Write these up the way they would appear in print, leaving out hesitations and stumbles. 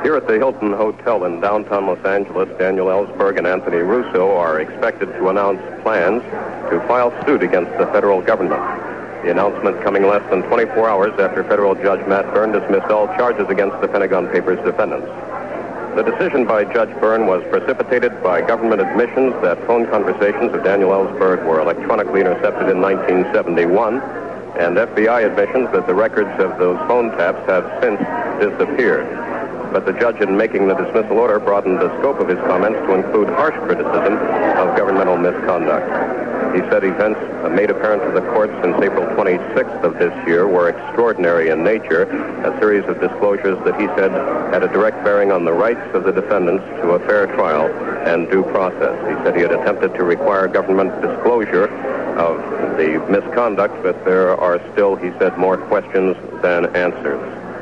Here at the Hilton Hotel in downtown Los Angeles, Daniel Ellsberg and Anthony Russo are expected to announce plans to file suit against the federal government. The announcement coming less than 24 hours after federal judge Matt Byrne dismissed all charges against the Pentagon Papers defendants. The decision by Judge Byrne was precipitated by government admissions that phone conversations of Daniel Ellsberg were electronically intercepted in 1971, and FBI admissions that the records of those phone taps have since disappeared. But the judge, in making the dismissal order, broadened the scope of his comments to include harsh criticism of governmental misconduct. He said events made apparent to the court since April 26th of this year were extraordinary in nature, a series of disclosures that he said had a direct bearing on the rights of the defendants to a fair trial and due process. He said he had attempted to require government disclosure of the misconduct, but there are still, he said, more questions than answers.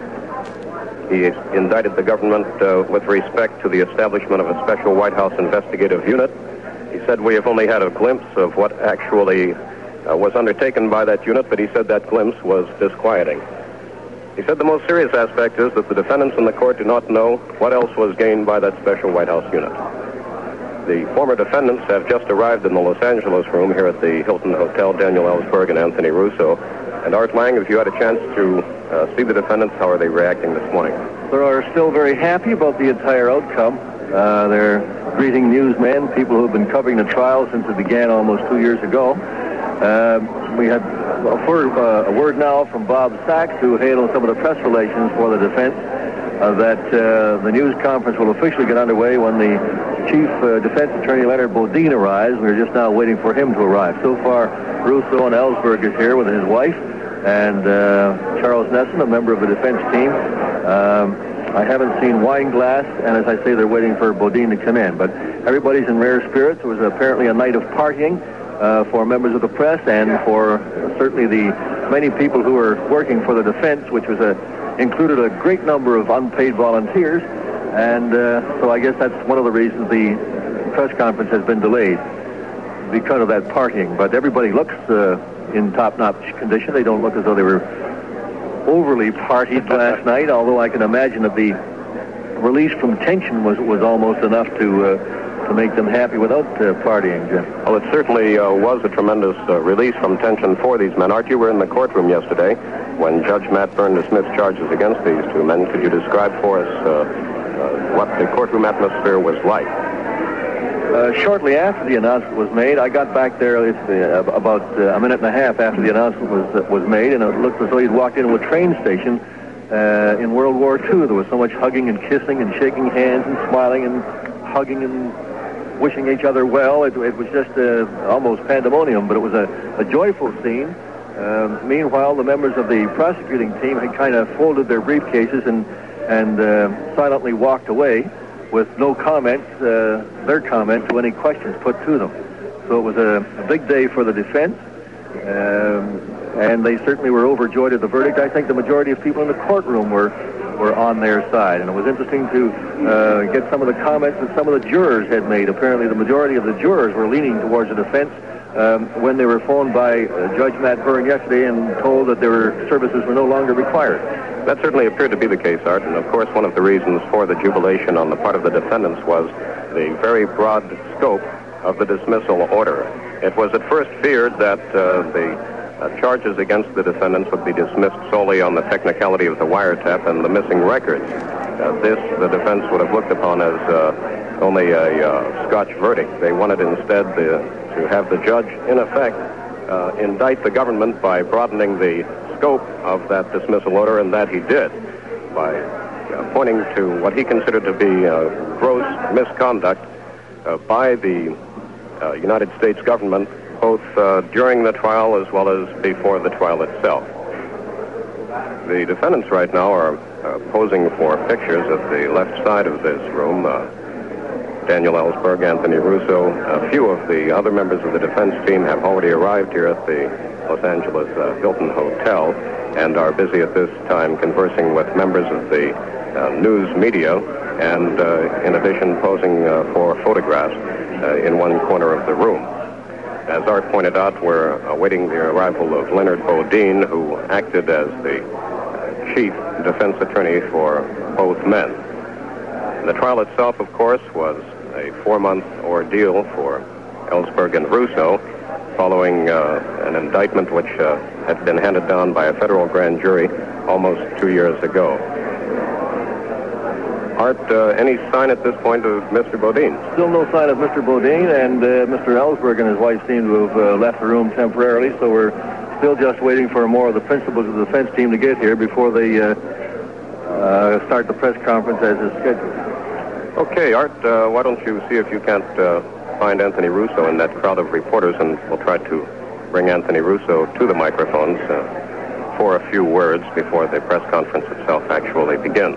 He indicted the government with respect to the establishment of a special White House investigative unit. He said we have only had a glimpse of what actually was undertaken by that unit, but he said that glimpse was disquieting. He said the most serious aspect is that the defendants in the court do not know what else was gained by that special White House unit. The former defendants have just arrived in the Los Angeles room here at the Hilton Hotel, Daniel Ellsberg and Anthony Russo. And Art Lang, if you had a chance to see the defendants, how are they reacting this morning? They are still very happy about the entire outcome. They're greeting newsmen, people who have been covering the trial since it began almost 2 years ago. We had a word now from Bob Sachs, who handles some of the press relations for the defense, that the news conference will officially get underway when the Chief Defense Attorney Leonard Bodine arrives. We're just now waiting for him to arrive. So far, Russo and Ellsberg is here with his wife, and Charles Nesson, a member of the defense team. I haven't seen Weinglass, and as I say, they're waiting for Bodine to come in. But everybody's in rare spirits. It was apparently a night of partying for members of the press and for certainly the many people who are working for the defense, which was included a great number of unpaid volunteers. And so I guess that's one of the reasons the press conference has been delayed, because of that partying. But everybody looks in top-notch condition. They don't look as though they were overly partied last night, although I can imagine that the release from tension was almost enough to make them happy without partying, Jim. Well, it certainly was a tremendous release from tension for these men. Art, you were in the courtroom yesterday when Judge Matt Byrne dismissed charges against these two men. Could you describe for us what the courtroom atmosphere was like? Shortly after the announcement was made, I got back there about a minute and a half after the announcement was made, and it looked as though he'd walked into a train station in World War II. There was so much hugging and kissing and shaking hands and smiling and hugging and wishing each other well. It was just almost pandemonium, but it was a joyful scene. Meanwhile, the members of the prosecuting team had kind of folded their briefcases and silently walked away with no comment, their comment to any questions put to them. So it was a big day for the defense, and they certainly were overjoyed at the verdict. I think the majority of people in the courtroom were on their side, and it was interesting to get some of the comments that some of the jurors had made. Apparently the majority of the jurors were leaning towards the defense when they were phoned by Judge Matt Byrne yesterday and told that their services were no longer required. That certainly appeared to be the case, Art, and of course one of the reasons for the jubilation on the part of the defendants was the very broad scope of the dismissal order. It was at first feared that the charges against the defendants would be dismissed solely on the technicality of the wiretap and the missing records. This, the defense would have looked upon as only a Scotch verdict. They wanted instead to have the judge, in effect, indict the government by broadening the scope of that dismissal order, and that he did by pointing to what he considered to be gross misconduct by the United States government, both during the trial as well as before the trial itself. The defendants right now are posing for pictures at the left side of this room. Daniel Ellsberg, Anthony Russo, a few of the other members of the defense team have already arrived here at the Los Angeles Hilton Hotel and are busy at this time conversing with members of the news media and, in addition, posing for photographs in one corner of the room. As Art pointed out, we're awaiting the arrival of Leonard Bodine, who acted as the chief defense attorney for both men. The trial itself, of course, was a 4-month ordeal for Ellsberg and Russo, following an indictment which had been handed down by a federal grand jury almost 2 years ago. Art, any sign at this point of Mr. Bodine? Still no sign of Mr. Bodine, and Mr. Ellsberg and his wife seem to have left the room temporarily, so we're still just waiting for more of the principals of the defense team to get here before they start the press conference as is scheduled. Okay, Art, why don't you see if you can't find Anthony Russo in that crowd of reporters, and we'll try to bring Anthony Russo to the microphones for a few words before the press conference itself actually begins.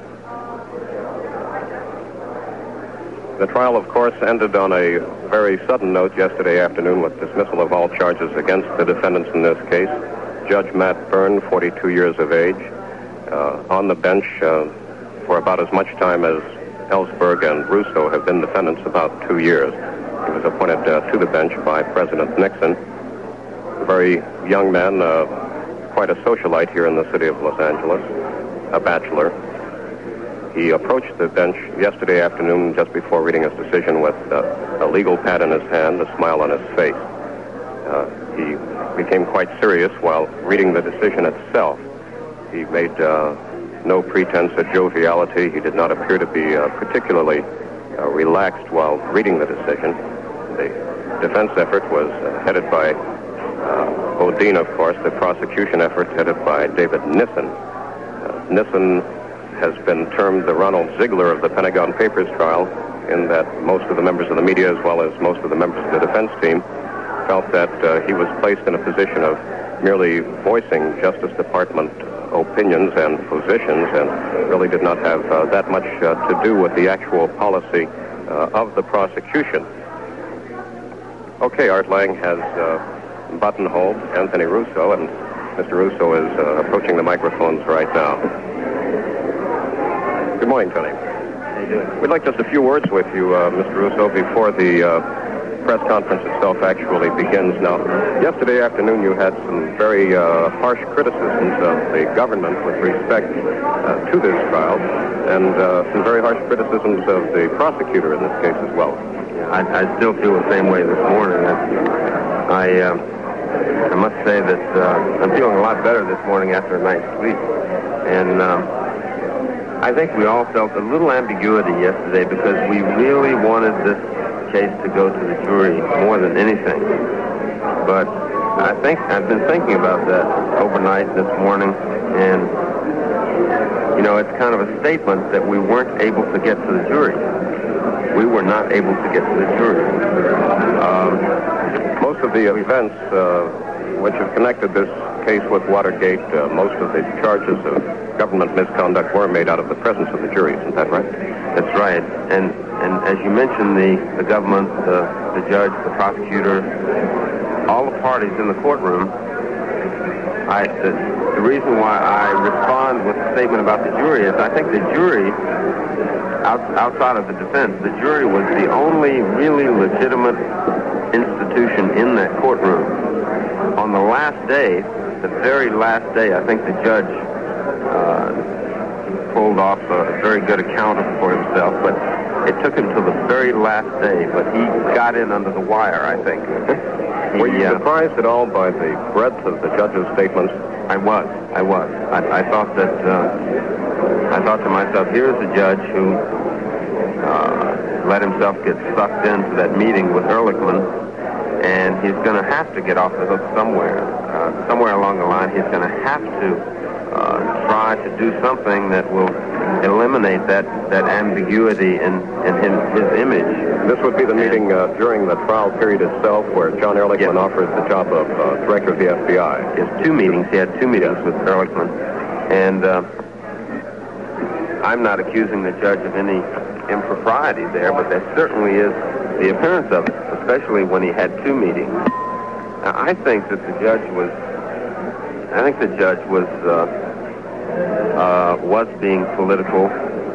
The trial, of course, ended on a very sudden note yesterday afternoon with dismissal of all charges against the defendants in this case. Judge Matt Byrne, 42 years of age, on the bench for about as much time as Ellsberg and Russo have been defendants, about 2 years. He was appointed to the bench by President Nixon. A very young man, quite a socialite here in the city of Los Angeles, a bachelor. He approached the bench yesterday afternoon just before reading his decision with a legal pad in his hand, a smile on his face. He became quite serious while reading the decision itself. He made no pretense at joviality. He did not appear to be particularly relaxed while reading the decision. The defense effort was headed by Bodine, of course. The prosecution effort headed by David Nissen. Nissen has been termed the Ronald Ziegler of the Pentagon Papers trial, in that most of the members of the media, as well as most of the members of the defense team, felt that he was placed in a position of merely voicing Justice Department opinions and positions, and really did not have that much to do with the actual policy of the prosecution. Okay, Art Lang has buttonholed Anthony Russo, and Mr. Russo is approaching the microphones right now. Good morning, Tony. How you doing? We'd like just a few words with you, Mr. Russo, before the press conference itself actually begins. Now, yesterday afternoon you had some very harsh criticisms of the government with respect to this trial, and some very harsh criticisms of the prosecutor in this case as well. I still feel the same way this morning. I must say that I'm feeling a lot better this morning after a night's sleep. And I think we all felt a little ambiguity yesterday because we really wanted this case to go to the jury more than anything. But I think I've been thinking about that overnight this morning, and you know, it's kind of a statement that we weren't able to get to the jury. We were not able to get to the jury. Most of the events which have connected this case with Watergate, most of the charges of government misconduct were made out of the presence of the jury. Isn't that right? That's right. And as you mentioned, the government, the judge, the prosecutor, all the parties in the courtroom. The reason why I respond with a statement about the jury is I think the jury, outside of the defense, the jury was the only really legitimate institution in that courtroom. On the last day, the very last day, I think the judge pulled off a very good account for himself, but it took him till the very last day, but he got in under the wire, I think. Were you surprised at all by the breadth of the judge's statements? I was. I thought that, I thought to myself, here's a judge who let himself get sucked into that meeting with Ehrlichman, and he's going to have to get off the hook somewhere. Somewhere along the line, he's going to have to try to do something that will eliminate that ambiguity in his image. This would be the meeting during the trial period itself where John Ehrlichman offered the job of director of the FBI. He has two meetings. He had two meetings with Ehrlichman. And I'm not accusing the judge of any impropriety there, but there certainly is the appearance of it, especially when he had two meetings. Now, I think that the judge was being political,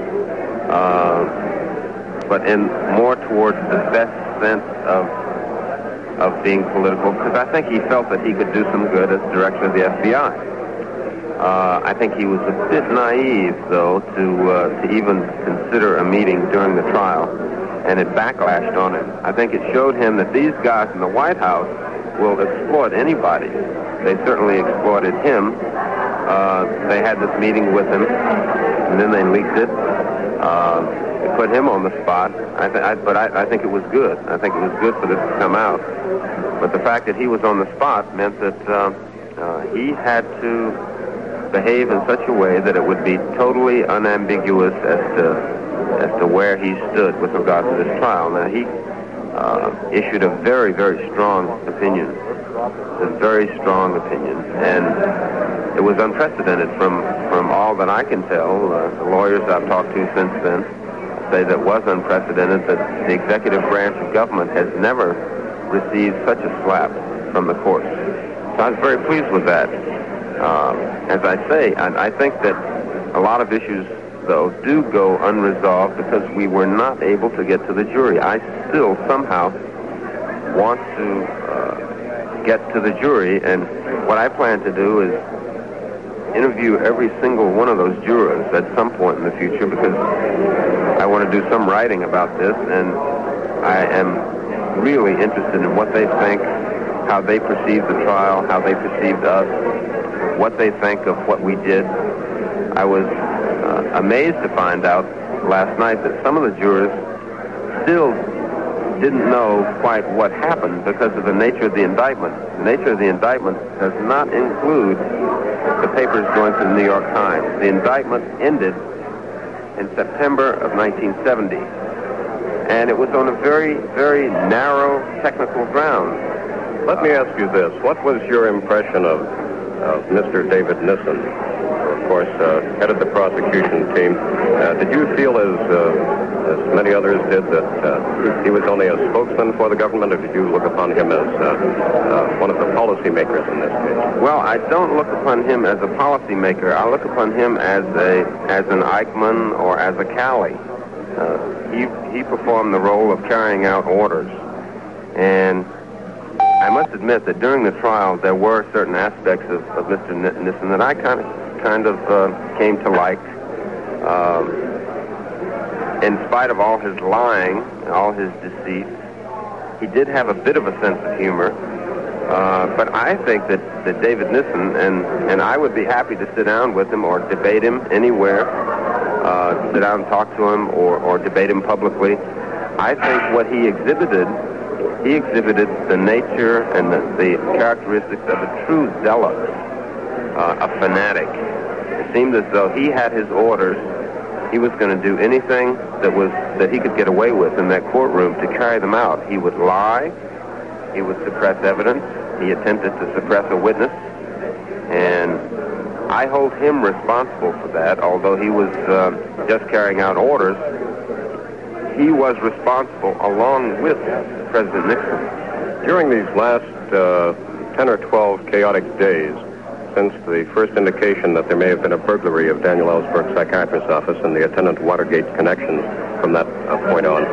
but in more towards the best sense of being political, because I think he felt that he could do some good as director of the FBI. I think he was a bit naive, though, to even consider a meeting during the trial, and it backlashed on him. I think it showed him that these guys in the White House will exploit anybody. They certainly exploited him. They had this meeting with him, and then they leaked it. They put him on the spot. But I think it was good. I think it was good for this to come out. But the fact that he was on the spot meant that he had to behave in such a way that it would be totally unambiguous as to where he stood with regard to this trial. Now, he issued a very, very strong opinion, and it was unprecedented from all that I can tell. The lawyers I've talked to since then say that it was unprecedented, that the executive branch of government has never received such a slap from the courts. So I was very pleased with that. As I say, I think that a lot of issues, though, do go unresolved because we were not able to get to the jury. I still somehow want to get to the jury, and what I plan to do is interview every single one of those jurors at some point in the future, because I want to do some writing about this, and I am really interested in what they think, how they perceive the trial, how they perceived us, what they think of what we did. I was amazed to find out last night that some of the jurors still didn't know quite what happened because of the nature of the indictment. The nature of the indictment does not include the papers going to the New York Times. The indictment ended in September of 1970, and it was on a very, very narrow technical ground. Let me ask you this. What was your impression of Mr. David Nissen, of course, head of the prosecution team? Did you feel, as many others did, that he was only a spokesman for the government, or did you look upon him as one of the policymakers in this case? Well, I don't look upon him as a policymaker. I look upon him as an Eichmann or as a Calley. He performed the role of carrying out orders, and I must admit that during the trial there were certain aspects of Mr. Nissen that I kind of came to like. In spite of all his lying and all his deceit, he did have a bit of a sense of humor. But I think that David Nissen, and I would be happy to sit down with him or debate him anywhere, sit down and talk to him or debate him publicly. I think what he exhibited the nature and the characteristics of a true zealot, a fanatic. It seemed as though he had his orders. He was going to do anything that he could get away with in that courtroom to carry them out. He would lie. He would suppress evidence. He attempted to suppress a witness. And I hold him responsible for that, although he was just carrying out orders. He was responsible along with President Nixon. During these last 10 or 12 chaotic days, since the first indication that there may have been a burglary of Daniel Ellsberg's psychiatrist's office and the attendant Watergate connections from that point on,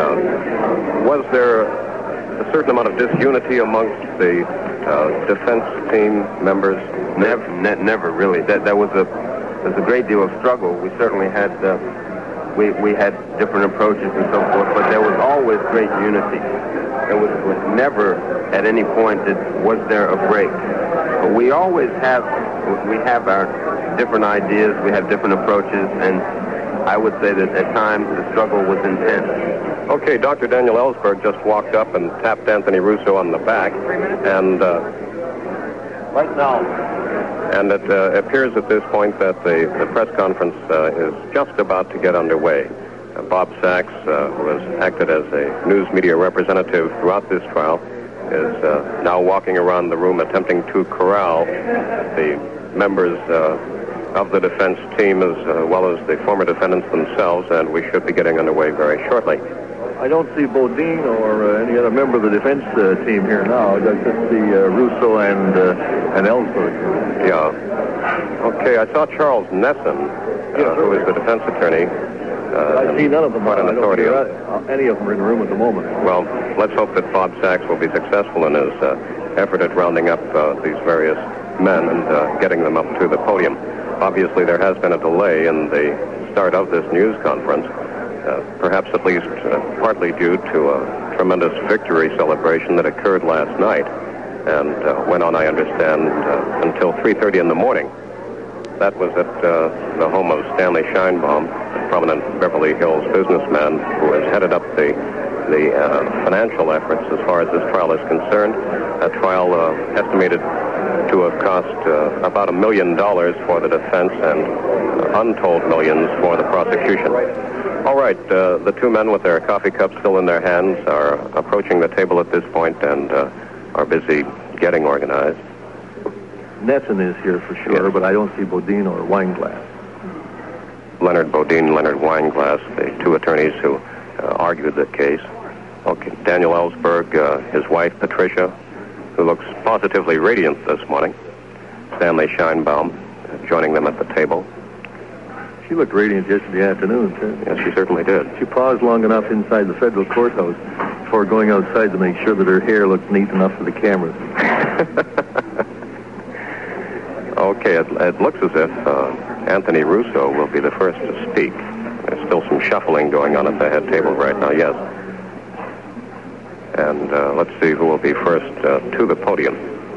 was there a certain amount of disunity amongst the defense team members? Never really. There was a great deal of struggle. We certainly had we had different approaches and so forth, but there was always great unity. There was never at any point was there a break. But we always have our different ideas, we have different approaches, and I would say that at times the struggle was intense. Okay, Dr. Daniel Ellsberg just walked up and tapped Anthony Russo on the back, and right now. And it appears at this point that the press conference is just about to get underway. Bob Sachs, who has acted as a news media representative throughout this trial, is now walking around the room attempting to corral the members of the defense team as well as the former defendants themselves, and we should be getting underway very shortly. I don't see Bodine or any other member of the defense team here now. I just see Russo and Ellsberg. Yeah. Okay, I saw Charles Nesson, who is the defense attorney. I see none of them. Quite an authority. Any of them are in the room at the moment. Well, let's hope that Bob Sachs will be successful in his effort at rounding up these various men and getting them up to the podium. Obviously, there has been a delay in the start of this news conference, perhaps at least partly due to a tremendous victory celebration that occurred last night and went on, I understand, until 3:30 in the morning. That was at the home of Stanley Scheinbaum, a prominent Beverly Hills businessman who has headed up the financial efforts as far as this trial is concerned. A trial estimated to have cost about $1 million for the defense and untold millions for the prosecution. All right, the two men with their coffee cups still in their hands are approaching the table at this point and are busy getting organized. Netson is here for sure, yes. But I don't see Bodine or Weinglass. Leonard Bodine, Leonard Weinglass, the two attorneys who argued the case. Okay, Daniel Ellsberg, his wife, Patricia, who looks positively radiant this morning. Stanley Scheinbaum, joining them at the table. She looked radiant yesterday afternoon, too. Yes, she certainly did. She paused long enough inside the federal courthouse before going outside to make sure that her hair looked neat enough for the cameras. Okay, it looks as if Anthony Russo will be the first to speak. There's still some shuffling going on at the head table right now, yes. And let's see who will be first to the podium.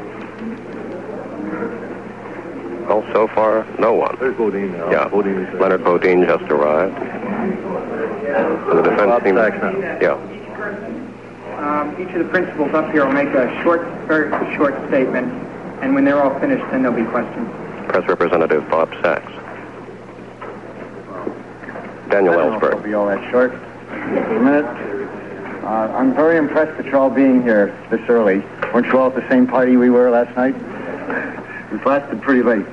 Well, so far, no one. There's Bodine now. Yeah, Leonard Bodine just arrived. So the defense team. Yeah. Each of the principals up here will make a very short statement, and when they're all finished, then there'll be questions. Press Representative Bob Sachs. Daniel Ellsberg. It'll be all that short. Just a minute. I'm very impressed that you're all being here this early. Weren't you all at the same party we were last night? We've lasted pretty late.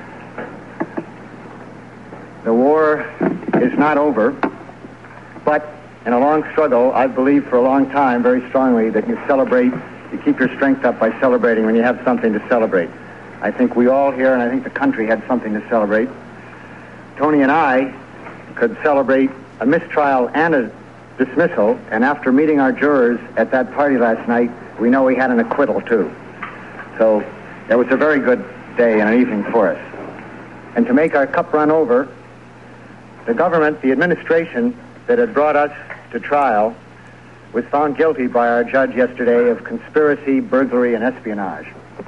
The war is not over, but in a long struggle, I believe for a long time very strongly that you keep your strength up by celebrating when you have something to celebrate. I think we all here, and I think the country had something to celebrate. Tony and I could celebrate a mistrial and a dismissal, and after meeting our jurors at that party last night, we know we had an acquittal, too. So it was a very good day and an evening for us. And to make our cup run over, the government, the administration that had brought us to trial, was found guilty by our judge yesterday of conspiracy, burglary, and espionage.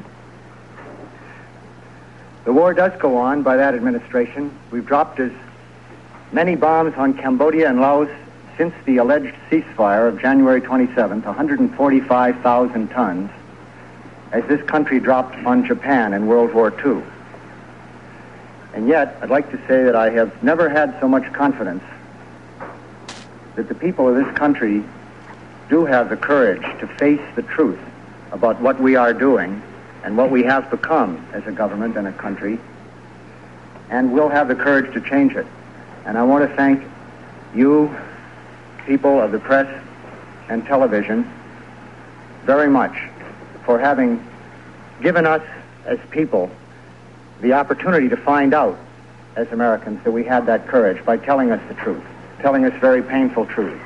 The war does go on by that administration. We've dropped as many bombs on Cambodia and Laos since the alleged ceasefire of January 27th, 145,000 tons, as this country dropped on Japan in World War II. And yet, I'd like to say that I have never had so much confidence that the people of this country do have the courage to face the truth about what we are doing and what we have become as a government and a country, and will have the courage to change it. And I want to thank you, people of the press and television, very much for having given us as people the opportunity to find out as Americans that we had that courage by telling us the truth, telling us very painful truth.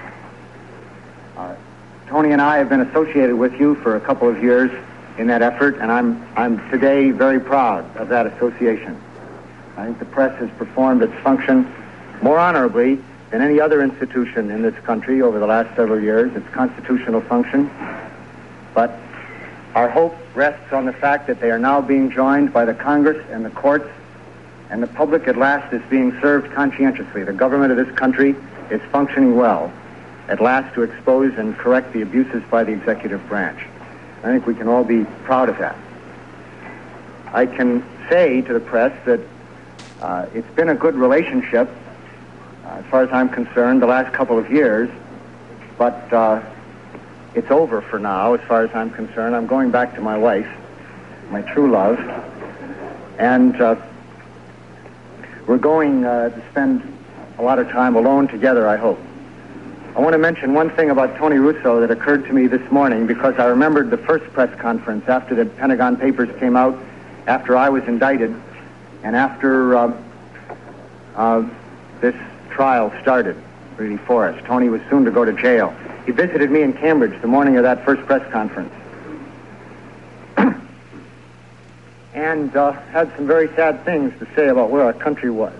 Tony and I have been associated with you for a couple of years in that effort, and I'm today very proud of that association. I think the press has performed its function more honorably than any other institution in this country over the last several years, its constitutional function. But our hope rests on the fact that they are now being joined by the Congress and the courts, and the public at last is being served conscientiously. The government of this country is functioning well, at last, to expose and correct the abuses by the executive branch. I think we can all be proud of that. I can say to the press that it's been a good relationship, as far as I'm concerned, the last couple of years, but it's over for now, as far as I'm concerned. I'm going back to my wife, my true love, and we're going to spend a lot of time alone together, I hope. I want to mention one thing about Tony Russo that occurred to me this morning, because I remembered the first press conference after the Pentagon Papers came out, after I was indicted, and after this trial started, really, for us. Tony was soon to go to jail. He visited me in Cambridge the morning of that first press conference. And and had some very sad things to say about where our country was.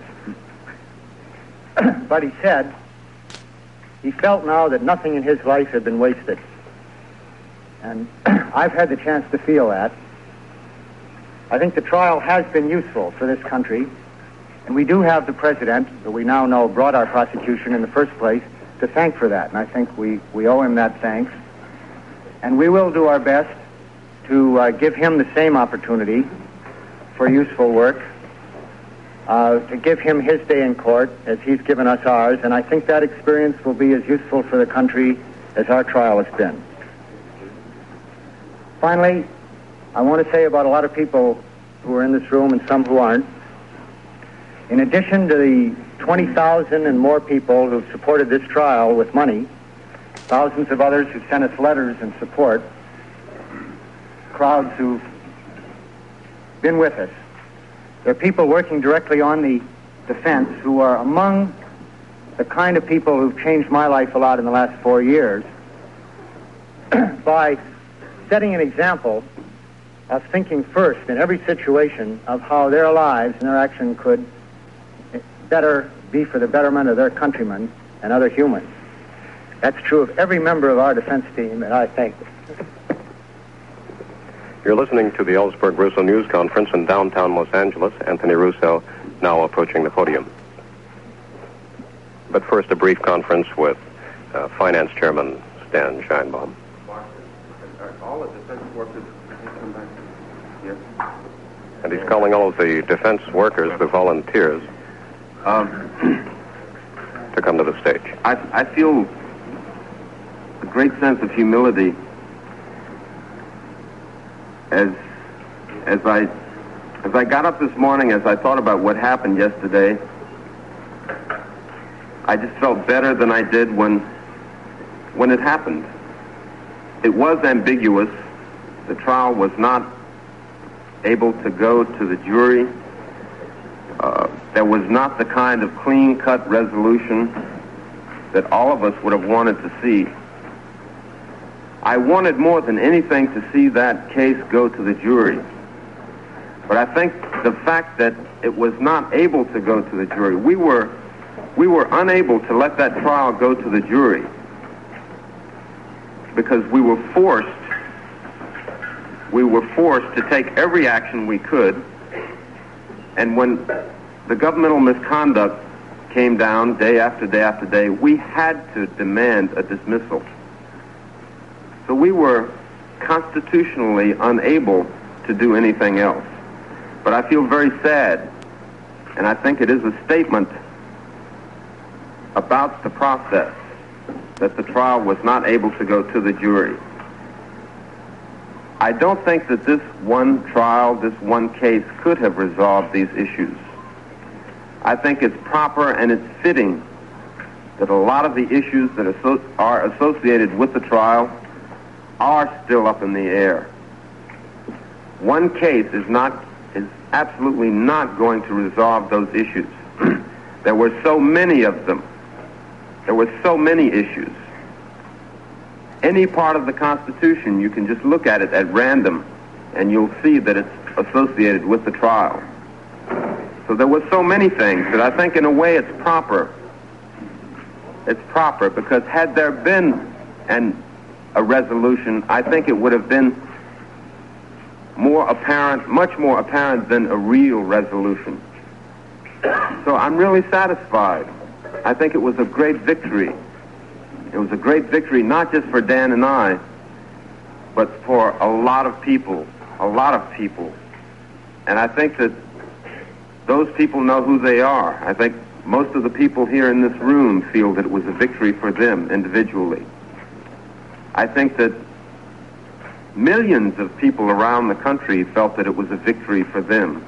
But he said he felt now that nothing in his life had been wasted. And I've had the chance to feel that. I think the trial has been useful for this country, and we do have the president, that we now know brought our prosecution in the first place, to thank for that, and I think we owe him that thanks. And we will do our best to give him the same opportunity for useful work, to give him his day in court as he's given us ours, and I think that experience will be as useful for the country as our trial has been. Finally, I want to say about a lot of people who are in this room and some who aren't, in addition to the 20,000 and more people who've supported this trial with money, thousands of others who sent us letters in support, crowds who've been with us, there are people working directly on the defense who are among the kind of people who've changed my life a lot in the last 4 years by setting an example of thinking first in every situation of how their lives and their action could better be for the betterment of their countrymen and other humans. That's true of every member of our defense team, and I thank them. You're listening to the Ellsberg-Russo News Conference in downtown Los Angeles. Anthony Russo now approaching the podium. But first, a brief conference with Finance Chairman Stan Sheinbaum. All the defense workers come back here. And he's calling all of the defense workers, the volunteers, to come to the stage. I feel a great sense of humility as I got up this morning, as I thought about what happened yesterday. I just felt better than I did when it happened. It was ambiguous. The trial was not able to go to the jury. There was not the kind of clean-cut resolution that all of us would have wanted to see. I wanted more than anything to see that case go to the jury. But I think the fact that it was not able to go to the jury, we were unable to let that trial go to the jury because we were forced to take every action we could. And when the governmental misconduct came down day after day after day, we had to demand a dismissal. So we were constitutionally unable to do anything else. But I feel very sad, and I think it is a statement about the process that the trial was not able to go to the jury. I don't think that this one trial, this one case, could have resolved these issues. I think it's proper and it's fitting that a lot of the issues that are associated with the trial are still up in the air. One case is absolutely not going to resolve those issues. There were so many of them. There were so many issues. Any part of the Constitution, you can just look at it at random, and you'll see that it's associated with the trial. So there were so many things that I think in a way it's proper. It's proper because had there been a resolution, I think it would have been more apparent, much more apparent than a real resolution. So I'm really satisfied. I think it was a great victory. It was a great victory not just for Dan and I, but for a lot of people. And I think that those people know who they are. I think most of the people here in this room feel that it was a victory for them individually. I think that millions of people around the country felt that it was a victory for them.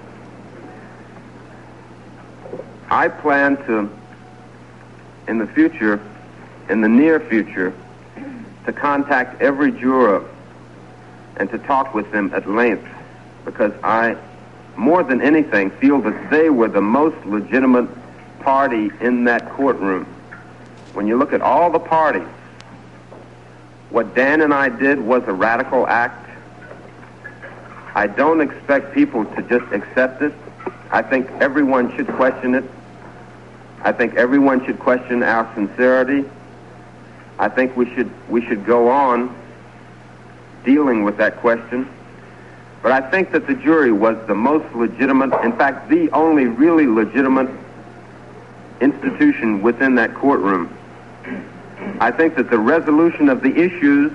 I plan to, in the near future, to contact every juror and to talk with them at length, because I, more than anything, feel that they were the most legitimate party in that courtroom. When you look at all the parties, what Dan and I did was a radical act. I don't expect people to just accept it. I think everyone should question it. I think everyone should question our sincerity. I think we should go on dealing with that question. But I think that the jury was the most legitimate, in fact, the only really legitimate institution within that courtroom. I think that the resolution of the issues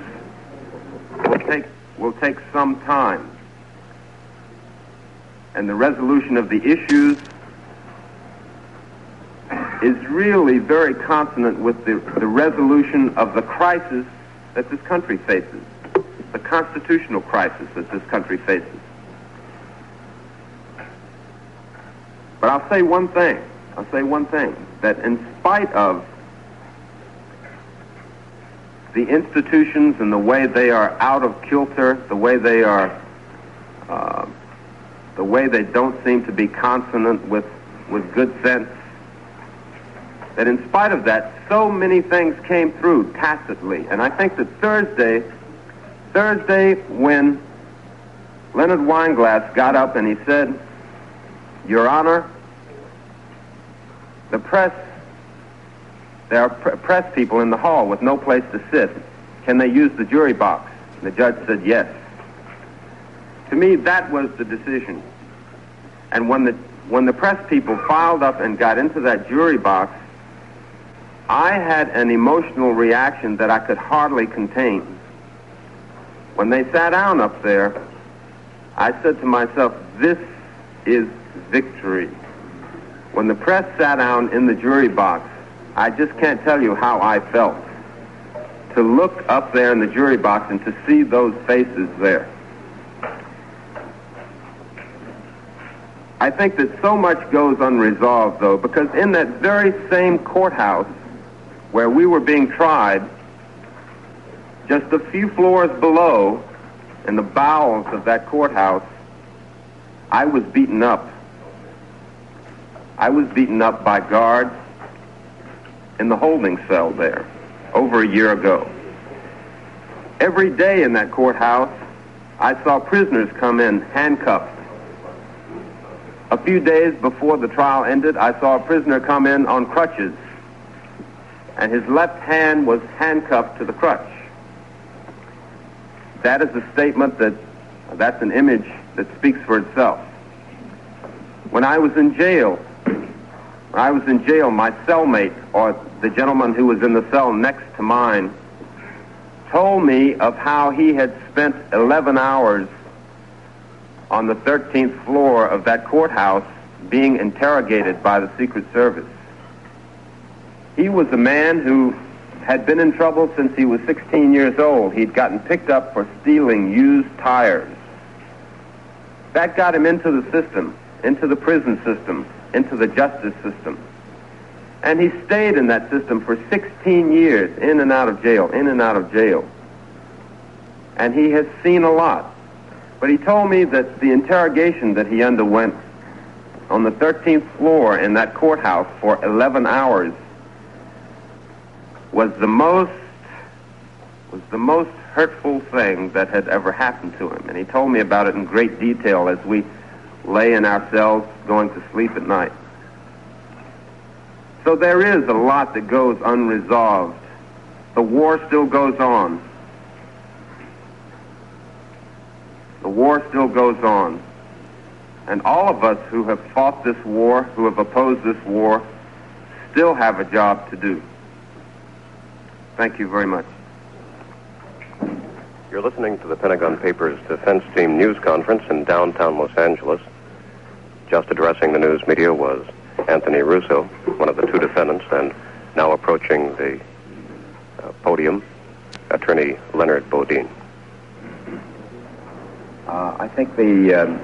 will take some time. And the resolution of the issues is really very consonant with the resolution of the crisis that this country faces, the constitutional crisis that this country faces. But I'll say one thing, that in spite of the institutions and the way they are out of kilter, the way they don't seem to be consonant with good sense, that in spite of that, so many things came through tacitly. And I think that Thursday, when Leonard Weinglass got up and he said, "Your Honor, the press, there are press people in the hall with no place to sit. Can they use the jury box?" And the judge said yes. To me, that was the decision. And when the press people filed up and got into that jury box, I had an emotional reaction that I could hardly contain. When they sat down up there, I said to myself, this is victory. When the press sat down in the jury box, I just can't tell you how I felt. To look up there in the jury box and to see those faces there. I think that so much goes unresolved, though, because in that very same courthouse where we were being tried, just a few floors below, in the bowels of that courthouse, I was beaten up. I was beaten up by guards in the holding cell there over a year ago. Every day in that courthouse, I saw prisoners come in handcuffed. A few days before the trial ended, I saw a prisoner come in on crutches, and his left hand was handcuffed to the crutch. That is a statement that's an image that speaks for itself. When I was in jail, my cellmate, or the gentleman who was in the cell next to mine, told me of how he had spent 11 hours on the 13th floor of that courthouse being interrogated by the Secret Service. He was a man who had been in trouble since he was 16 years old. He'd gotten picked up for stealing used tires. That got him into the system, into the prison system, into the justice system. And he stayed in that system for 16 years, in and out of jail, in and out of jail. And he has seen a lot. But he told me that the interrogation that he underwent on the 13th floor in that courthouse for 11 hours was the most hurtful thing that had ever happened to him. And he told me about it in great detail as we lay in our cells going to sleep at night. So there is a lot that goes unresolved. The war still goes on. The war still goes on. And all of us who have fought this war, who have opposed this war, still have a job to do. Thank you very much. You're listening to the Pentagon Papers Defense Team News Conference in downtown Los Angeles. Just addressing the news media was Anthony Russo, one of the two defendants, and now approaching the podium, Attorney Leonard Bodine. I think the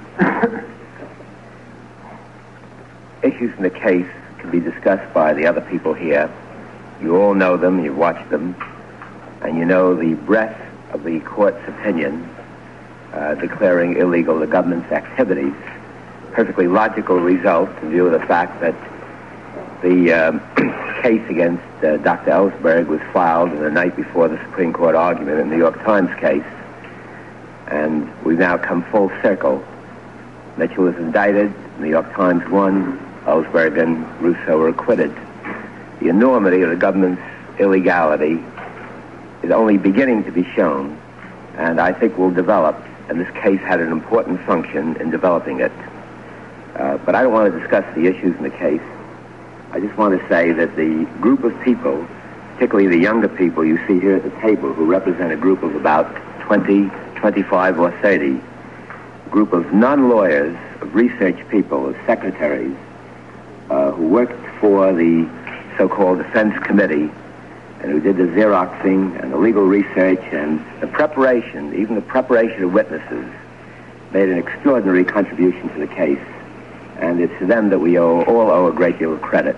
issues in the case can be discussed by the other people here. You all know them, you've watched them, and you know the breadth of the court's opinion declaring illegal the government's activities. Perfectly logical result in view of the fact that the case against Dr. Ellsberg was filed the night before the Supreme Court argument in the New York Times case. and we've now come full circle. Mitchell was indicted, New York Times won, Ellsberg and Russo were acquitted. The enormity of the government's illegality is only beginning to be shown, and I think will develop, and this case had an important function in developing it. But I don't want to discuss the issues in the case. I just want to say that the group of people, particularly the younger people you see here at the table, who represent a group of about 20, 25, or 30, a group of non-lawyers, of research people, of secretaries, who worked for the so-called Defense Committee, and who did the Xeroxing and the legal research and the preparation, even the preparation of witnesses, made an extraordinary contribution to the case. And it's to them that we all owe a great deal of credit.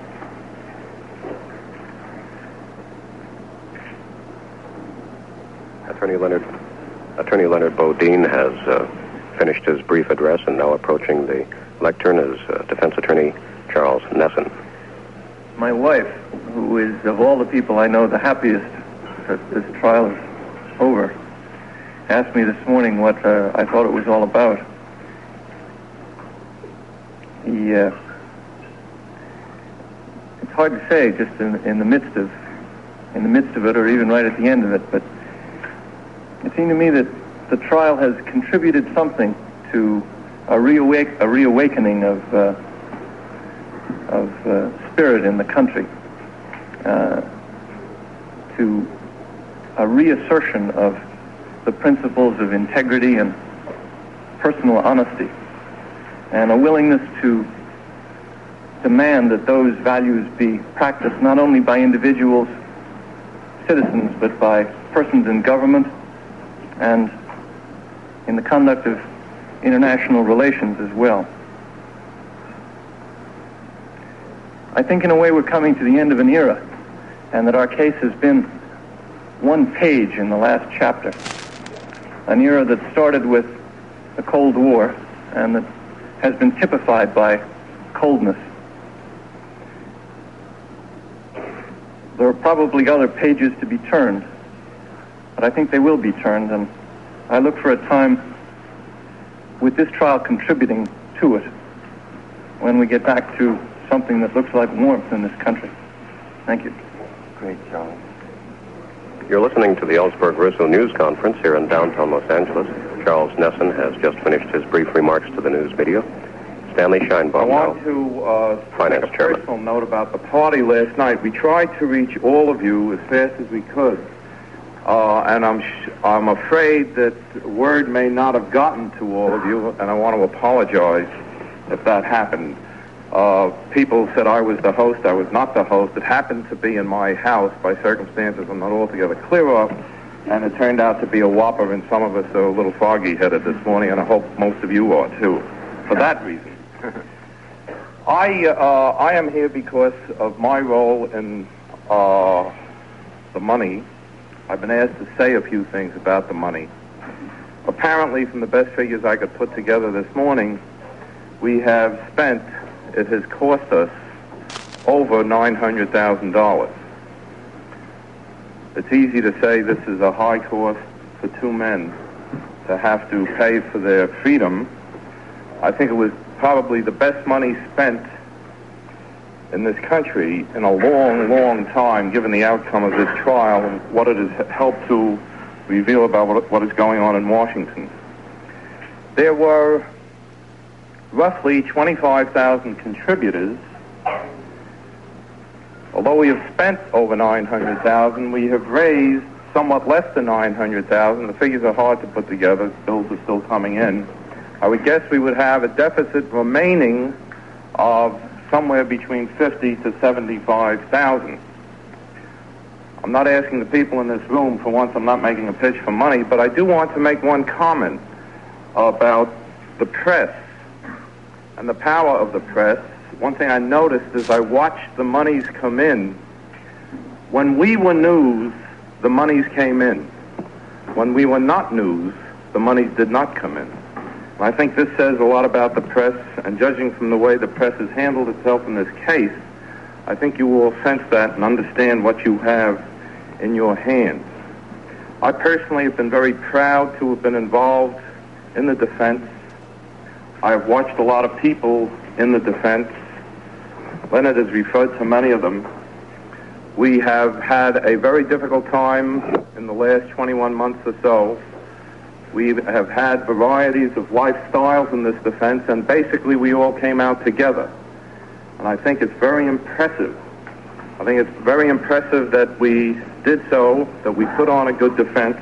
Attorney Leonard Bodine has finished his brief address and now approaching the lectern is Defense Attorney Charles Nesson. My wife, who is, of all the people I know, the happiest that this trial is over, asked me this morning what I thought it was all about. It's hard to say, just in the midst of it, or even right at the end of it. But it seemed to me that the trial has contributed something to a reawakening of spirit in the country, to a reassertion of the principles of integrity and personal honesty, and a willingness to demand that those values be practiced not only by individuals, citizens, but by persons in government and in the conduct of international relations as well. I think in a way we're coming to the end of an era, and that our case has been one page in the last chapter, an era that started with the Cold War and that has been typified by coldness. There are probably other pages to be turned, but I think they will be turned, and I look for a time with this trial contributing to it when we get back to something that looks like warmth in this country. Thank you. Great, Charlie. You're listening to the Ellsberg-Russo News Conference here in downtown Los Angeles. Charles Nesson has just finished his brief remarks to the news media. Stanley Scheinbaum I want to make a personal note about the party last night. We tried to reach all of you as fast as we could, and I'm afraid that word may not have gotten to all of you, and I want to apologize if that happened. People said I was the host. I was not the host. It happened to be in my house by circumstances I'm not altogether clear of, and it turned out to be a whopper, and some of us are a little foggy-headed this morning, and I hope most of you are, too, for that reason. I am here because of my role in the money. I've been asked to say a few things about the money. Apparently, from the best figures I could put together this morning, we have spent, it has cost us over $900,000. It's easy to say this is a high cost for two men to have to pay for their freedom. I think it was probably the best money spent in this country in a long, long time, given the outcome of this trial and what it has helped to reveal about what is going on in Washington. There were roughly 25,000 contributors. Although we have spent over $900,000, we have raised somewhat less than $900,000. The figures are hard to put together. Bills are still coming in. I would guess we would have a deficit remaining of somewhere between 50 to 75,000. I'm not asking the people in this room, for once I'm not making a pitch for money, but I do want to make one comment about the press and the power of the press. One thing I noticed as I watched the monies come in, when we were news, the monies came in. When we were not news, the monies did not come in. And I think this says a lot about the press, and judging from the way the press has handled itself in this case, I think you will sense that and understand what you have in your hands. I personally have been very proud to have been involved in the defense. I have watched a lot of people in the defense. Leonard has referred to many of them. We have had a very difficult time in the last 21 months or so. We have had varieties of lifestyles in this defense, and basically we all came out together. And I think it's very impressive. I think it's very impressive that we did so, that we put on a good defense.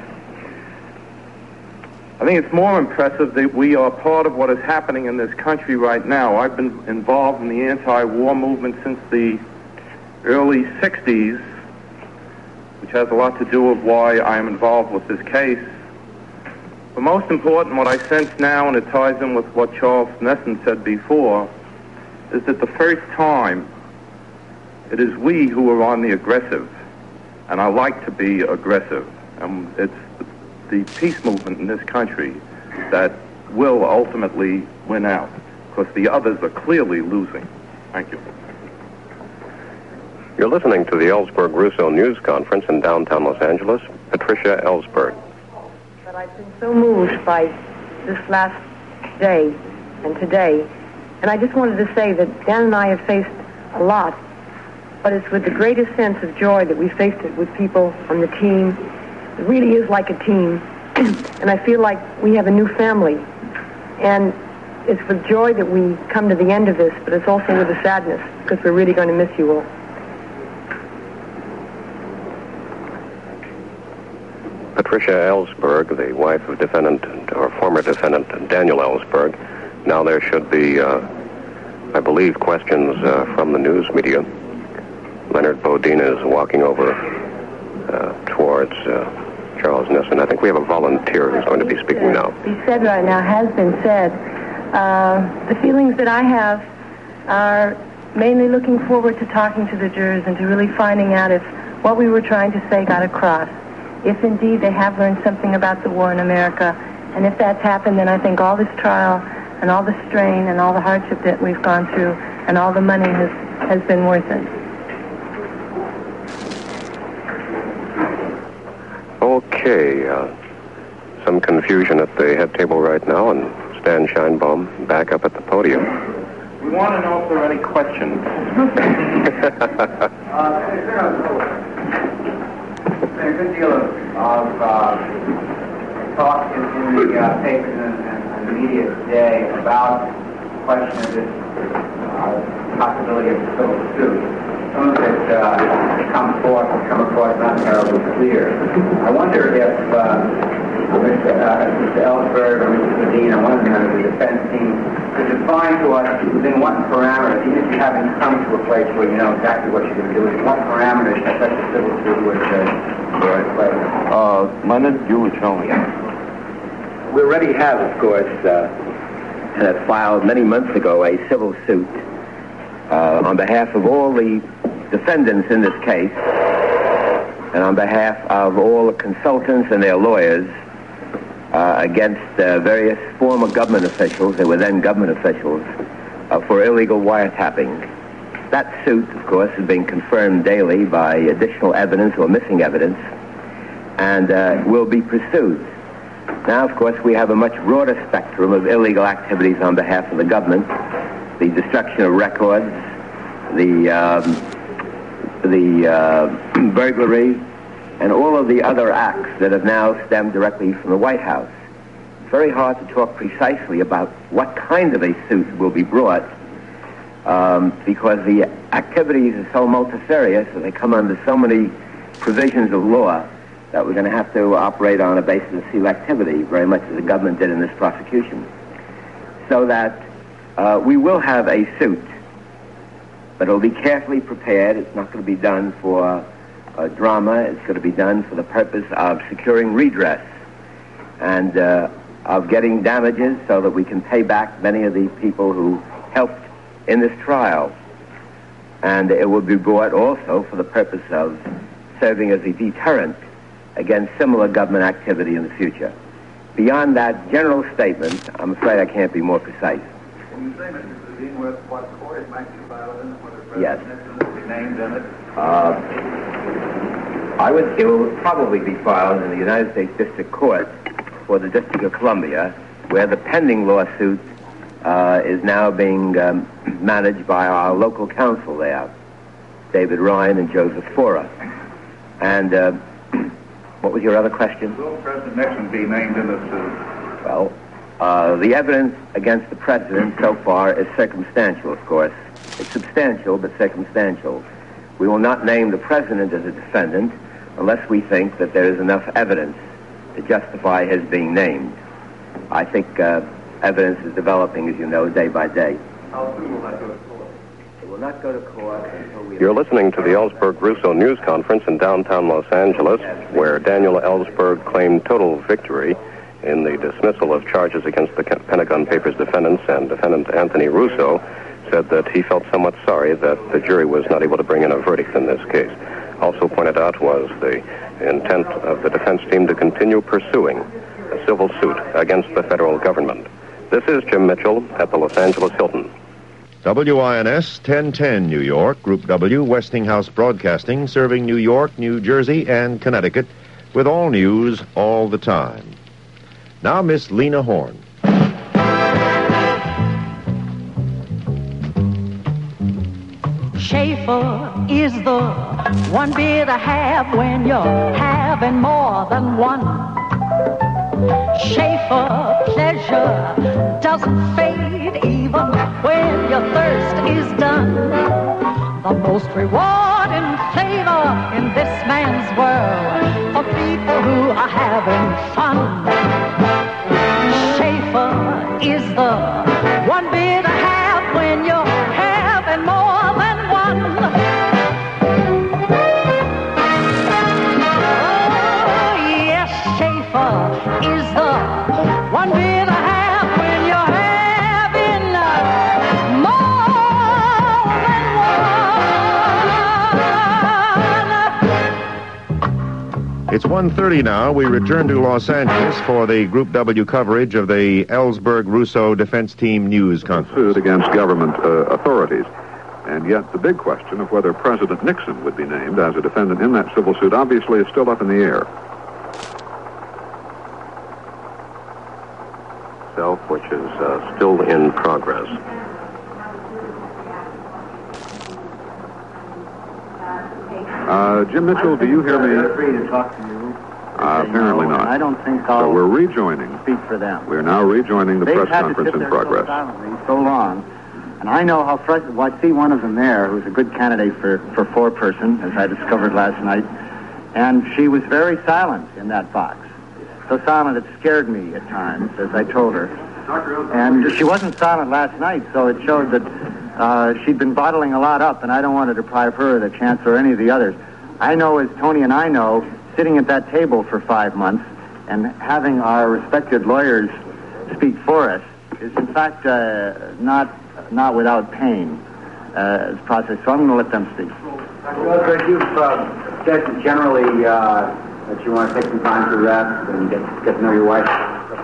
I think it's more impressive that we are part of what is happening in this country right now. I've been involved in the anti-war movement since the early 60s, which has a lot to do with why I am involved with this case. But most important, what I sense now, and it ties in with what Charles Nesson said before, is that the first time it is we who are on the aggressive, and I like to be aggressive. It's the peace movement in this country that will ultimately win out, because the others are clearly losing. Thank you. You're listening to the Ellsberg-Russo News Conference in downtown Los Angeles. Patricia Ellsberg. But I've been so moved by this last day and today, and I just wanted to say that Dan and I have faced a lot, but it's with the greatest sense of joy that we faced it with people on the team. It really is like a team, and I feel like we have a new family. And it's with joy that we come to the end of this, but it's also with a sadness, because we're really going to miss you all. Patricia Ellsberg, the wife of former defendant Daniel Ellsberg. Now there should be, I believe, questions from the news media. Leonard Bodine is walking over towards Charles Nesson. I think we have a volunteer who's going to be speaking now. Be said right now has been said. The feelings that I have are mainly looking forward to talking to the jurors and to really finding out if what we were trying to say got across. If indeed they have learned something about the war in America, and if that's happened, then I think all this trial and all the strain and all the hardship that we've gone through and all the money has been worth it. Okay, some confusion at the head table right now, and Stan Scheinbaum back up at the podium. We want to know if there are any questions. There's a good deal of talk in the papers and the media today about the question of this possibility of a civil suit. Some of it come across not terribly clear. I wonder if Mr. Ellsberg or Mr. Medina, one of the members of the defense team, could define to us within what parameters, even if you haven't come to a place where you know exactly what you're going to do, in what parameters such a civil suit would play. Leonard, you were showing. We already have, of course, filed many months ago a civil suit on behalf of all the defendants in this case and on behalf of all the consultants and their lawyers against various former government officials, they were then government officials, for illegal wiretapping. That suit, of course, is being confirmed daily by additional evidence or missing evidence, and will be pursued. Now, of course, we have a much broader spectrum of illegal activities on behalf of the government, the destruction of records, the burglary, and all of the other acts that have now stemmed directly from the White House. It's very hard to talk precisely about what kind of a suit will be brought because the activities are so multifarious and they come under so many provisions of law that we're going to have to operate on a basis of selectivity, very much as the government did in this prosecution. So that we will have a suit, but it'll be carefully prepared. It's not going to be done for drama. It's going to be done for the purpose of securing redress and of getting damages so that we can pay back many of the people who helped in this trial. And it will be brought also for the purpose of serving as a deterrent against similar government activity in the future. Beyond that general statement, I'm afraid I can't be more precise. When you say, Mr. Levine, what court might be filed in, whether Yes. President Nixon will be named in it? It will probably be filed in the United States District Court for the District of Columbia, where the pending lawsuit is now being managed by our local counsel there, David Ryan and Joseph Fora. And what was your other question? Will President Nixon be named in the suit? Well, the evidence against the president so far is circumstantial, of course. It's substantial, but circumstantial. We will not name the president as a defendant unless we think that there is enough evidence to justify his being named. I think evidence is developing, as you know, day by day. How soon will that go to court? It will not go to court until we... You're listening to the Ellsberg-Russo News Conference in downtown Los Angeles, where Daniel Ellsberg claimed total victory in the dismissal of charges against the Pentagon Papers defendants, and defendant Anthony Russo said that he felt somewhat sorry that the jury was not able to bring in a verdict in this case. Also pointed out was the intent of the defense team to continue pursuing a civil suit against the federal government. This is Jim Mitchell at the Los Angeles Hilton. WINS 1010 New York, Group W, Westinghouse Broadcasting, serving New York, New Jersey, and Connecticut with all news all the time. Now, Miss Lena Horne. Schaefer is the one beer to have when you're having more than one. Schaefer pleasure doesn't fade even when your thirst is done. The most rewarding flavor in this man's world for people who are having fun. Schaefer is the one beer to have when you're having more than one. Oh, yes, Schaefer is the one beer to have when you're having more than one. It's 1:30 now. We return to Los Angeles for the Group W coverage of the Ellsberg-Russo Defense Team News Conference. Suit against government authorities. And yet the big question of whether President Nixon would be named as a defendant in that civil suit obviously is still up in the air. Which is still in progress. Jim Mitchell, do you hear me? They're free to talk to you. Apparently not. I don't think I'll So we're rejoining. speak for them. We're now rejoining the They've press had to conference sit in there progress. so silently so long. And I know how frustrated. Well, I see one of them there who's a good candidate for foreperson, as I discovered last night. And she was very silent in that box. So silent it scared me at times, as I told her. And she wasn't silent last night, so it showed that she'd been bottling a lot up, and I don't want to deprive her of the chance or any of the others. I know, as Tony and I know, sitting at that table for 5 months and having our respected lawyers speak for us is, in fact, not without pain as process. So I'm going to let them speak. Dr. Ellsberg, you've said generally that you want to take some time to rest and get to know your wife.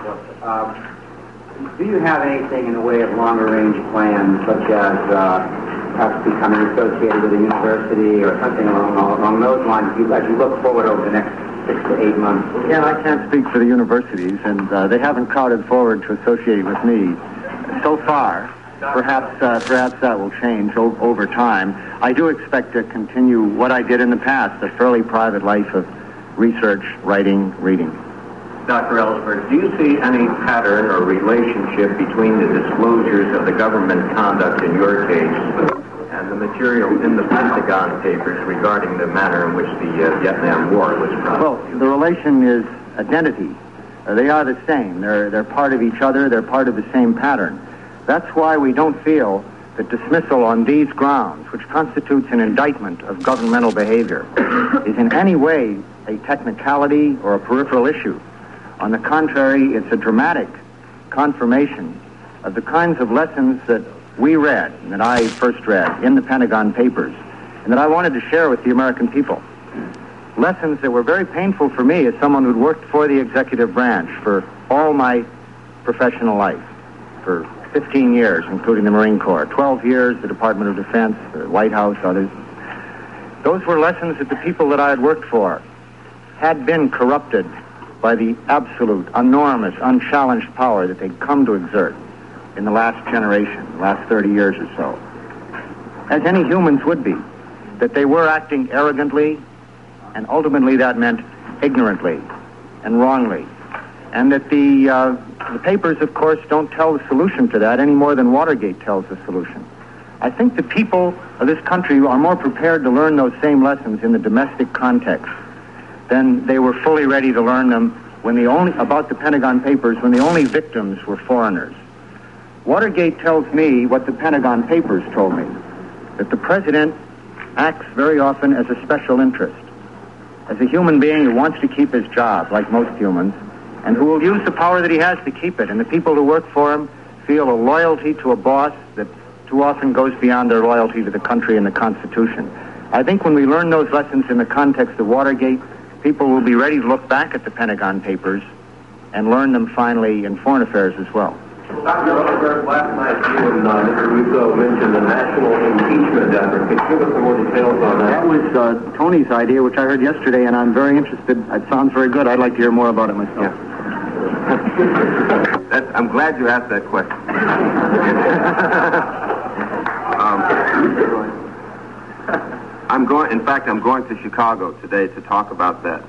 Do you have anything in the way of longer-range plans, such as perhaps becoming associated with a university or something along those lines, as you look forward over the next 6 to 8 months? Again, I can't speak for the universities, and they haven't crowded forward to associate with me so far. Perhaps that will change over time. I do expect to continue what I did in the past, a fairly private life of research, writing, reading. Dr. Ellsberg, do you see any pattern or relationship between the disclosures of the government conduct in your case and the material in the Pentagon Papers regarding the manner in which the Vietnam War was run? Well, the relation is identity. They are the same. They're part of each other. They're part of the same pattern. That's why we don't feel that dismissal on these grounds, which constitutes an indictment of governmental behavior, is in any way a technicality or a peripheral issue. On the contrary, it's a dramatic confirmation of the kinds of lessons that we read, and that I first read in the Pentagon Papers, and that I wanted to share with the American people. Lessons that were very painful for me as someone who'd worked for the executive branch for all my professional life, for 15 years, including the Marine Corps, 12 years, the Department of Defense, the White House, others. Those were lessons that the people that I had worked for had been corrupted by the absolute, enormous, unchallenged power that they'd come to exert in the last generation, the last 30 years or so. As any humans would be, that they were acting arrogantly, and ultimately that meant ignorantly and wrongly. And that the papers, of course, don't tell the solution to that any more than Watergate tells the solution. I think the people of this country are more prepared to learn those same lessons in the domestic context than they were fully ready to learn them about the Pentagon Papers when the only victims were foreigners. Watergate tells me what the Pentagon Papers told me, that the president acts very often as a special interest, as a human being who wants to keep his job, like most humans, and who will use the power that he has to keep it. And the people who work for him feel a loyalty to a boss that too often goes beyond their loyalty to the country and the Constitution. I think when we learn those lessons in the context of Watergate, people will be ready to look back at the Pentagon Papers and learn them finally in foreign affairs as well. Dr. Rutherford, last night you and Mr. Russo mentioned the national impeachment effort. Could you give us some more details on that? That was Tony's idea, which I heard yesterday, and I'm very interested. It sounds very good. I'd like to hear more about it myself. Yeah. I'm glad you asked that question. I'm going to Chicago today to talk about that.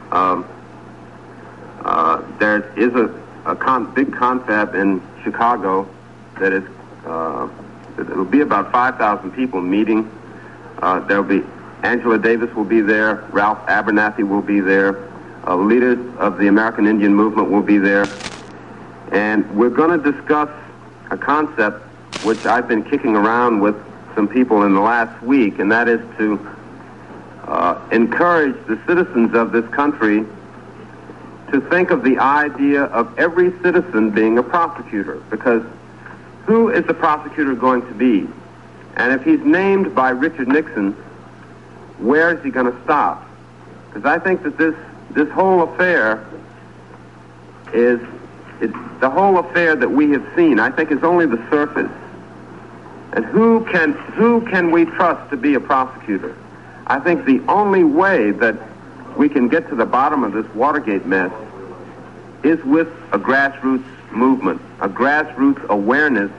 There is a big confab in Chicago that is, it'll be about 5,000 people meeting. There'll be, Angela Davis will be there, Ralph Abernathy will be there, leaders of the American Indian movement will be there, and we're going to discuss a concept which I've been kicking around with some people in the last week, and that is to encourage the citizens of this country to think of the idea of every citizen being a prosecutor, because who is the prosecutor going to be? And if he's named by Richard Nixon, where is he going to stop? Because I think that this whole affair the whole affair that we have seen, I think, is only the surface. And who can we trust to be a prosecutor? I think the only way that we can get to the bottom of this Watergate mess is with a grassroots movement, a grassroots awareness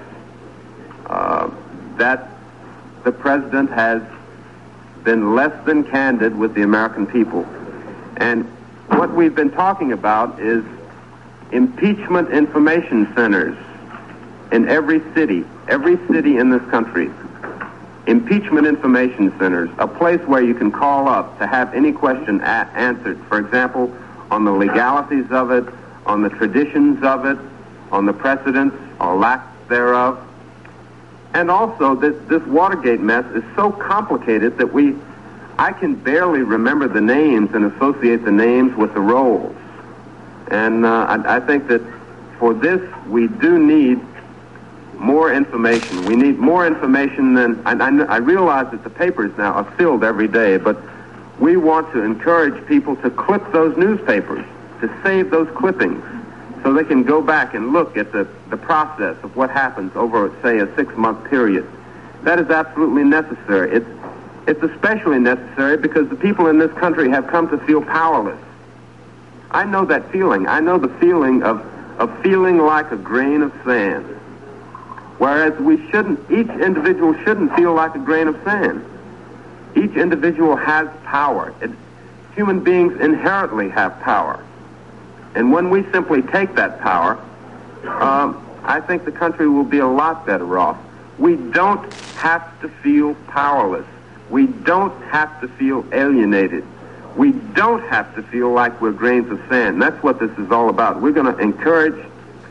that the president has been less than candid with the American people. And what we've been talking about is impeachment information centers in every city in this country. Impeachment information centers, a place where you can call up to have any question answered. For example, on the legalities of it, on the traditions of it, on the precedents or lack thereof. And also, this Watergate mess is so complicated that I can barely remember the names and associate the names with the roles. And I think that for this, we do need more information. We need more information than... I realize that the papers now are filled every day, but we want to encourage people to clip those newspapers, to save those clippings, so they can go back and look at the process of what happens over, say, a 6-month period. That is absolutely necessary. It's especially necessary because the people in this country have come to feel powerless. I know that feeling. I know the feeling of feeling like a grain of sand. Whereas each individual shouldn't feel like a grain of sand. Each individual has power. Human beings inherently have power. And when we simply take that power, I think the country will be a lot better off. We don't have to feel powerless. We don't have to feel alienated. We don't have to feel like we're grains of sand. That's what this is all about. We're going to encourage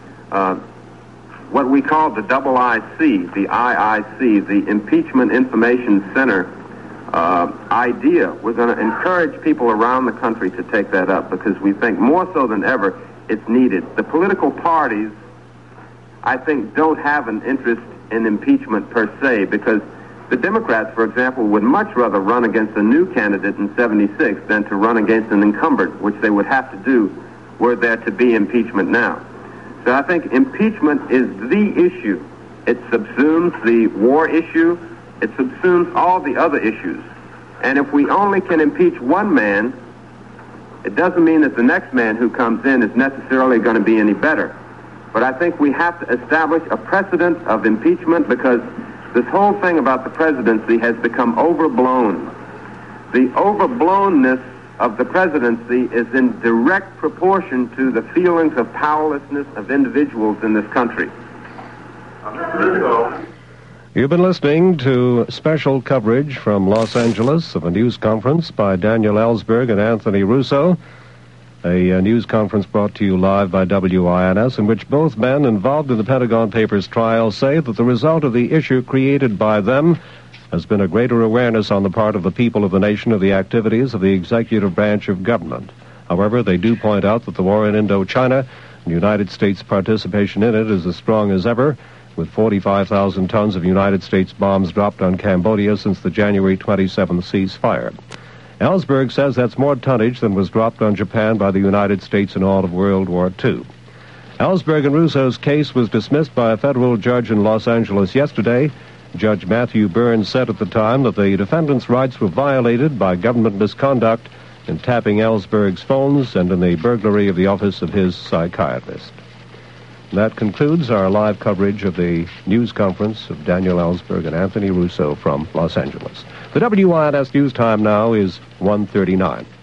what we call the IIC, the IIC, the Impeachment Information Center idea. We're going to encourage people around the country to take that up because we think more so than ever it's needed. The political parties, I think, don't have an interest in impeachment per se because the Democrats, for example, would much rather run against a new candidate in 76 than to run against an incumbent, which they would have to do were there to be impeachment now. So I think impeachment is the issue. It subsumes the war issue. It subsumes all the other issues. And if we only can impeach one man, it doesn't mean that the next man who comes in is necessarily going to be any better. But I think we have to establish a precedent of impeachment because this whole thing about the presidency has become overblown. The overblownness of the presidency is in direct proportion to the feelings of powerlessness of individuals in this country. You've been listening to special coverage from Los Angeles of a news conference by Daniel Ellsberg and Anthony Russo, a news conference brought to you live by WINS, in which both men involved in the Pentagon Papers trial say that the result of the issue created by them has been a greater awareness on the part of the people of the nation of the activities of the executive branch of government. However, they do point out that the war in Indochina and the United States' participation in it is as strong as ever, with 45,000 tons of United States bombs dropped on Cambodia since the January 27th ceasefire. Ellsberg says that's more tonnage than was dropped on Japan by the United States in all of World War II. Ellsberg and Russo's case was dismissed by a federal judge in Los Angeles yesterday. Judge Matthew Burns said at the time that the defendant's rights were violated by government misconduct in tapping Ellsberg's phones and in the burglary of the office of his psychiatrist. That concludes our live coverage of the news conference of Daniel Ellsberg and Anthony Russo from Los Angeles. The WINS news time now is 1:39.